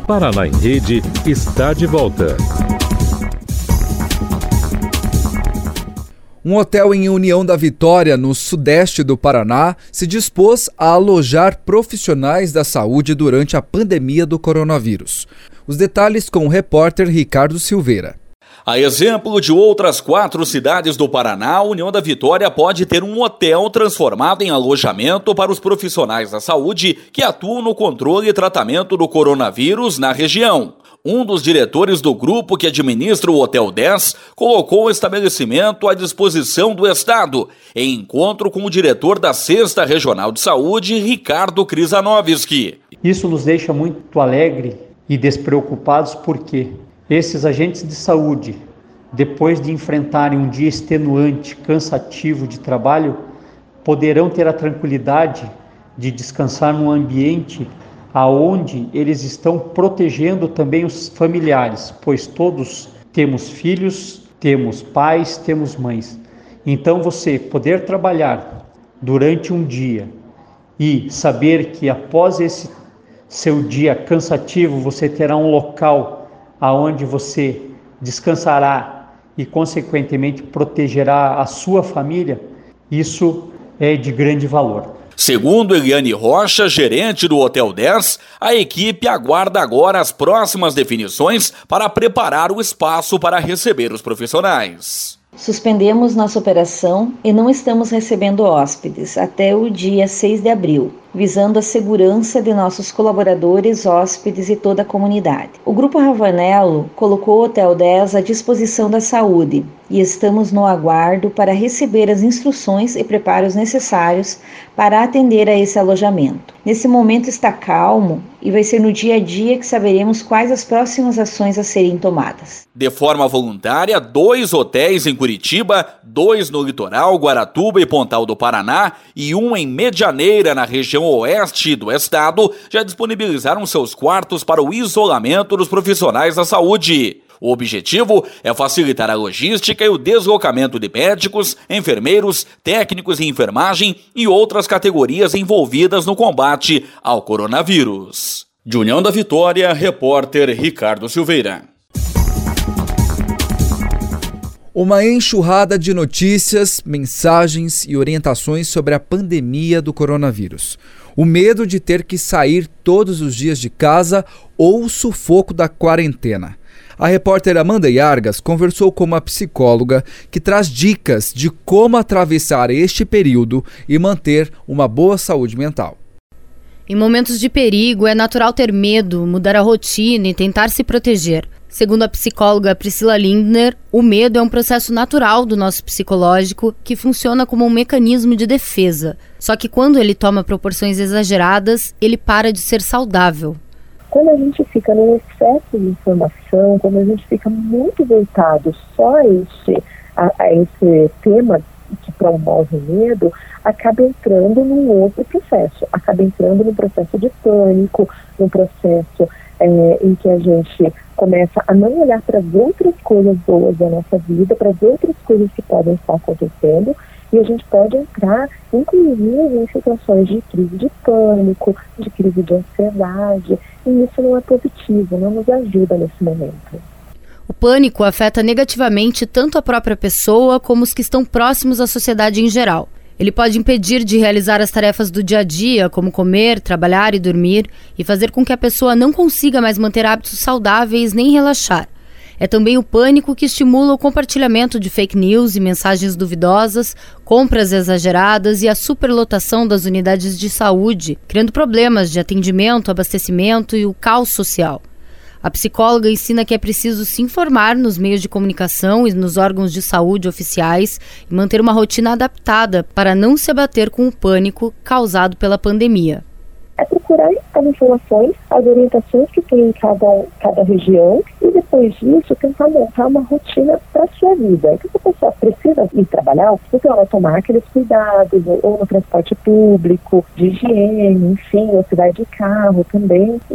Paraná em Rede está de volta. Um hotel em União da Vitória, no sudeste do Paraná, se dispôs a alojar profissionais da saúde durante a pandemia do coronavírus. Os detalhes com o repórter Ricardo Silveira. A exemplo de outras 4 cidades do Paraná, a União da Vitória pode ter um hotel transformado em alojamento para os profissionais da saúde que atuam no controle e tratamento do coronavírus na região. Um dos diretores do grupo que administra o Hotel 10 colocou o estabelecimento à disposição do Estado, em encontro com o diretor da 6ª Regional de Saúde, Ricardo Krizanovski. Isso nos deixa muito alegre e despreocupados porque esses agentes de saúde, depois de enfrentarem um dia extenuante, cansativo de trabalho, poderão ter a tranquilidade de descansar num ambiente aonde eles estão protegendo também os familiares, pois todos temos filhos, temos pais, temos mães. Então você poder trabalhar durante um dia e saber que após esse seu dia cansativo você terá um local aonde você descansará e consequentemente protegerá a sua família, isso é de grande valor. Segundo Eliane Rocha, gerente do Hotel 10, a equipe aguarda agora as próximas definições para preparar o espaço para receber os profissionais. Suspendemos nossa operação e não estamos recebendo hóspedes até o dia 6 de abril, visando a segurança de nossos colaboradores, hóspedes e toda a comunidade. O Grupo Ravanello colocou o Hotel 10 à disposição da saúde e estamos no aguardo para receber as instruções e preparos necessários para atender a esse alojamento. Nesse momento está calmo e vai ser no dia a dia que saberemos quais as próximas ações a serem tomadas. De forma voluntária, 2 hotéis em Curitiba, 2 no litoral, Guaratuba e Pontal do Paraná e um em Medianeira, na região oeste do estado, já disponibilizaram seus quartos para o isolamento dos profissionais da saúde. O objetivo é facilitar a logística e o deslocamento de médicos, enfermeiros, técnicos em enfermagem e outras categorias envolvidas no combate ao coronavírus. De União da Vitória, repórter Ricardo Silveira. Uma enxurrada de notícias, mensagens e orientações sobre a pandemia do coronavírus. O medo de ter que sair todos os dias de casa ou o sufoco da quarentena. A repórter Amanda Yargas conversou com uma psicóloga que traz dicas de como atravessar este período e manter uma boa saúde mental. Em momentos de perigo, é natural ter medo, mudar a rotina e tentar se proteger. Segundo a psicóloga Priscila Lindner, o medo é um processo natural do nosso psicológico que funciona como um mecanismo de defesa. Só que quando ele toma proporções exageradas, ele para de ser saudável. Quando a gente fica num excesso de informação, quando a gente fica muito voltado só a esse tema que promove o medo, acaba entrando num outro processo, acaba entrando num processo de pânico, num processo em que a gente começa a não olhar para as outras coisas boas da nossa vida, para as outras coisas que podem estar acontecendo, e a gente pode entrar, inclusive, em situações de crise de pânico, de crise de ansiedade, e isso não é positivo, não nos ajuda nesse momento. O pânico afeta negativamente tanto a própria pessoa como os que estão próximos à sociedade em geral. Ele pode impedir de realizar as tarefas do dia a dia, como comer, trabalhar e dormir, e fazer com que a pessoa não consiga mais manter hábitos saudáveis nem relaxar. É também o pânico que estimula o compartilhamento de fake news e mensagens duvidosas, compras exageradas e a superlotação das unidades de saúde, criando problemas de atendimento, abastecimento e o caos social. A psicóloga ensina que é preciso se informar nos meios de comunicação e nos órgãos de saúde oficiais e manter uma rotina adaptada para não se abater com o pânico causado pela pandemia. É procurar as informações, as orientações que tem em cada região e depois disso tentar montar uma rotina para a sua vida. Então, se a pessoa precisa ir trabalhar, então ela vai tomar aqueles cuidados, ou no transporte público, de higiene, enfim, ou se vai de carro também, e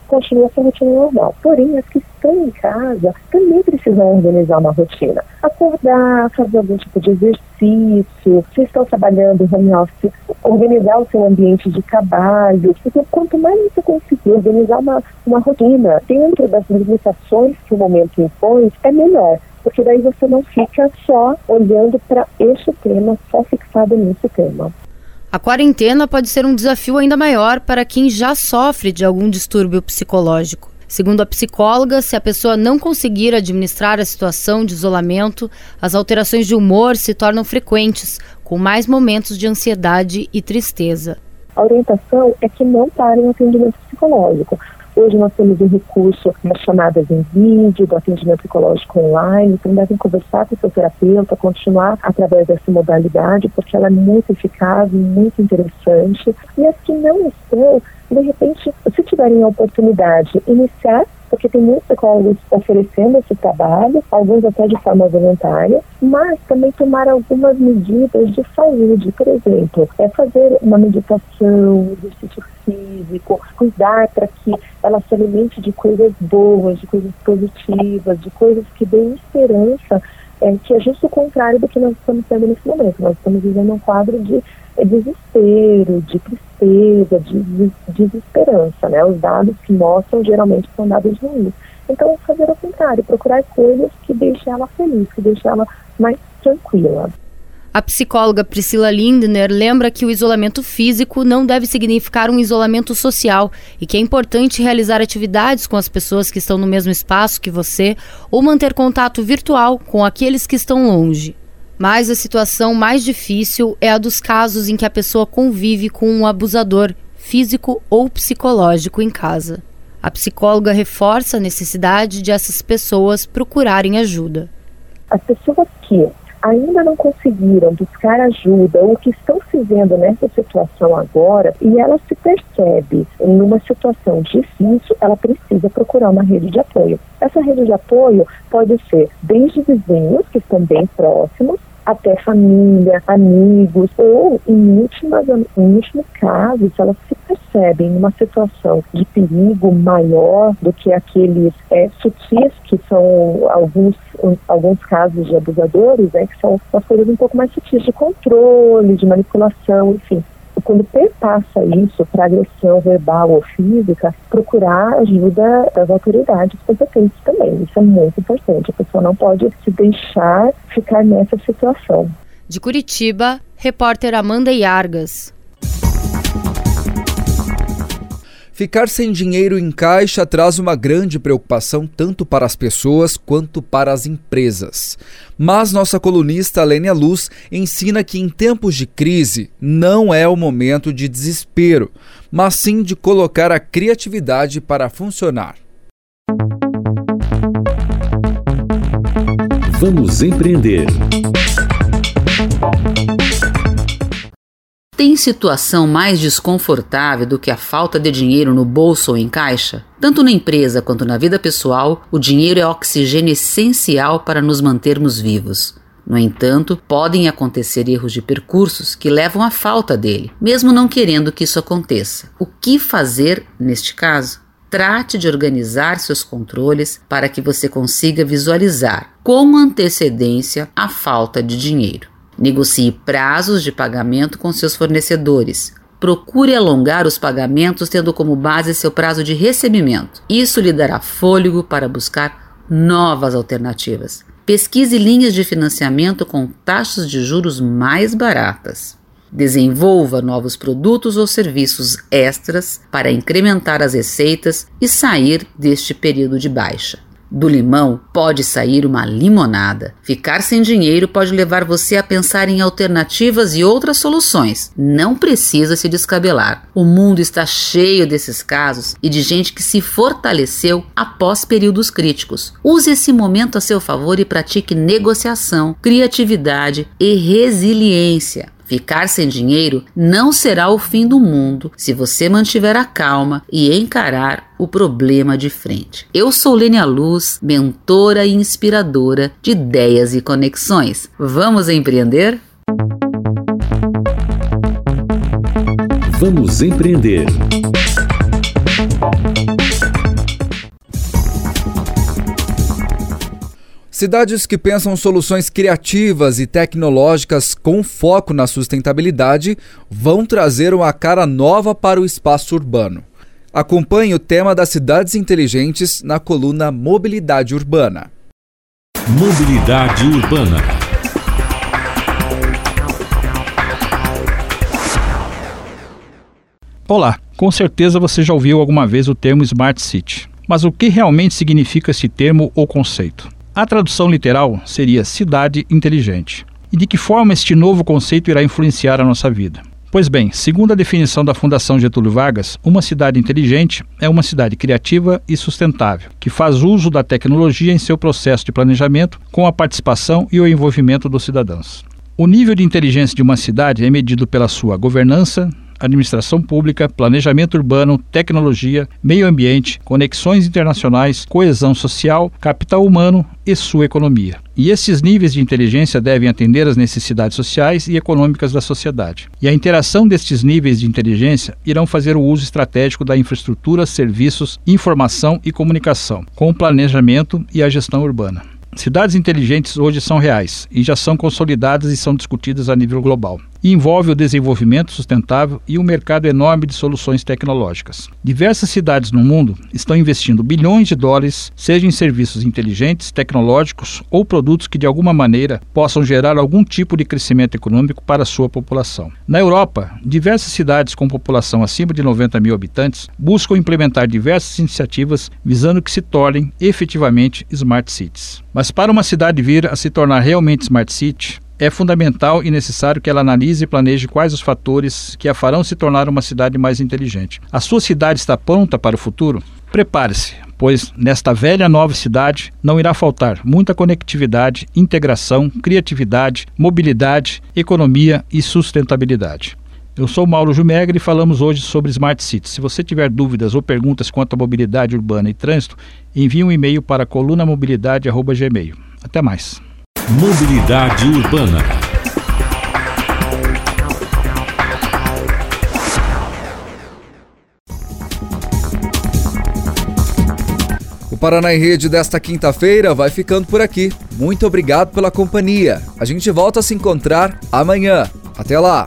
continua sua rotina normal. Porém, as que estão em casa também precisam organizar uma rotina. Acordar, fazer algum tipo de exercício, se estão trabalhando em home office, organizar o seu ambiente de trabalho. Então, quanto mais você conseguir organizar uma rotina dentro das limitações que o momento impõe, é melhor. Porque daí você não fica só olhando para este tema, só fixado nesse tema. A quarentena pode ser um desafio ainda maior para quem já sofre de algum distúrbio psicológico. Segundo a psicóloga, se a pessoa não conseguir administrar a situação de isolamento, as alterações de humor se tornam frequentes, com mais momentos de ansiedade e tristeza. A orientação é que não parem o atendimento psicológico. Hoje nós temos um recurso nas chamadas em vídeo, do atendimento psicológico online, então devem conversar com o seu terapeuta, continuar através dessa modalidade, porque ela é muito eficaz, muito interessante. E as que não estão, de repente, se tiverem a oportunidade, iniciar, porque tem muitos psicólogos oferecendo esse trabalho, alguns até de forma voluntária, mas também tomar algumas medidas de saúde, por exemplo, fazer uma meditação, exercício físico, cuidar para que ela se alimente de coisas boas, de coisas positivas, de coisas que deem esperança, que é justo o contrário do que nós estamos tendo nesse momento. Nós estamos vivendo um quadro de desespero, de tristeza, de desesperança, né? Os dados que mostram geralmente são dados ruins. Então, fazer o contrário, procurar coisas que deixem ela feliz, que deixem ela mais tranquila. A psicóloga Priscila Lindner lembra que o isolamento físico não deve significar um isolamento social e que é importante realizar atividades com as pessoas que estão no mesmo espaço que você ou manter contato virtual com aqueles que estão longe. Mas a situação mais difícil é a dos casos em que a pessoa convive com um abusador físico ou psicológico em casa. A psicóloga reforça a necessidade de essas pessoas procurarem ajuda. As pessoas que ainda não conseguiram buscar ajuda ou que estão se vendo nessa situação agora e ela se percebe em uma situação difícil, ela precisa procurar uma rede de apoio. Essa rede de apoio pode ser desde vizinhos que estão bem próximos, até família, amigos, ou em últimos casos, elas se percebem numa situação de perigo maior do que aqueles sutis, que são alguns casos de abusadores, que são as coisas um pouco mais sutis de controle, de manipulação, enfim. Quando perpassa isso para agressão verbal ou física, procurar ajuda das autoridades competentes também. Isso é muito importante. A pessoa não pode se deixar ficar nessa situação. De Curitiba, repórter Amanda Iargas. Ficar sem dinheiro em caixa traz uma grande preocupação tanto para as pessoas quanto para as empresas. Mas nossa colunista Lênia Luz ensina que em tempos de crise não é o momento de desespero, mas sim de colocar a criatividade para funcionar. Vamos empreender. Tem situação mais desconfortável do que a falta de dinheiro no bolso ou em caixa? Tanto na empresa quanto na vida pessoal, o dinheiro é oxigênio essencial para nos mantermos vivos. No entanto, podem acontecer erros de percursos que levam à falta dele, mesmo não querendo que isso aconteça. O que fazer neste caso? Trate de organizar seus controles para que você consiga visualizar com antecedência a falta de dinheiro. Negocie prazos de pagamento com seus fornecedores. Procure alongar os pagamentos tendo como base seu prazo de recebimento. Isso lhe dará fôlego para buscar novas alternativas. Pesquise linhas de financiamento com taxas de juros mais baratas. Desenvolva novos produtos ou serviços extras para incrementar as receitas e sair deste período de baixa. Do limão pode sair uma limonada. Ficar sem dinheiro pode levar você a pensar em alternativas e outras soluções. Não precisa se descabelar. O mundo está cheio desses casos e de gente que se fortaleceu após períodos críticos. Use esse momento a seu favor e pratique negociação, criatividade e resiliência. Ficar sem dinheiro não será o fim do mundo se você mantiver a calma e encarar o problema de frente. Eu sou Lênia Luz, mentora e inspiradora de ideias e conexões. Vamos empreender? Vamos empreender. Cidades que pensam soluções criativas e tecnológicas com foco na sustentabilidade vão trazer uma cara nova para o espaço urbano. Acompanhe o tema das cidades inteligentes na coluna Mobilidade Urbana. Mobilidade Urbana. Olá, com certeza você já ouviu alguma vez o termo Smart City. Mas o que realmente significa esse termo ou conceito? A tradução literal seria cidade inteligente. E de que forma este novo conceito irá influenciar a nossa vida? Pois bem, segundo a definição da Fundação Getúlio Vargas, uma cidade inteligente é uma cidade criativa e sustentável, que faz uso da tecnologia em seu processo de planejamento com a participação e o envolvimento dos cidadãos. O nível de inteligência de uma cidade é medido pela sua governança, administração pública, planejamento urbano, tecnologia, meio ambiente, conexões internacionais, coesão social, capital humano e sua economia. E esses níveis de inteligência devem atender às necessidades sociais e econômicas da sociedade. E a interação destes níveis de inteligência irão fazer o uso estratégico da infraestrutura, serviços, informação e comunicação, com o planejamento e a gestão urbana. Cidades inteligentes hoje são reais e já são consolidadas e são discutidas a nível global. E envolve o desenvolvimento sustentável e um mercado enorme de soluções tecnológicas. Diversas cidades no mundo estão investindo bilhões de dólares, seja em serviços inteligentes, tecnológicos ou produtos que de alguma maneira possam gerar algum tipo de crescimento econômico para a sua população. Na Europa, diversas cidades com população acima de 90 mil habitantes buscam implementar diversas iniciativas visando que se tornem efetivamente Smart Cities. Mas para uma cidade vir a se tornar realmente Smart City, é fundamental e necessário que ela analise e planeje quais os fatores que a farão se tornar uma cidade mais inteligente. A sua cidade está pronta para o futuro? Prepare-se, pois nesta velha nova cidade não irá faltar muita conectividade, integração, criatividade, mobilidade, economia e sustentabilidade. Eu sou Mauro Jumegre e falamos hoje sobre Smart Cities. Se você tiver dúvidas ou perguntas quanto à mobilidade urbana e trânsito, envie um e-mail para colunamobilidade@gmail. Até mais. Mobilidade Urbana. O Paraná em Rede desta quinta-feira vai ficando por aqui. Muito obrigado pela companhia. A gente volta a se encontrar amanhã. Até lá.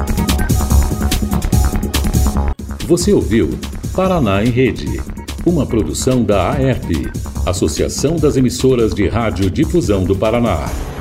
Você ouviu Paraná em Rede, uma produção da AERP, Associação das Emissoras de Rádio Difusão do Paraná.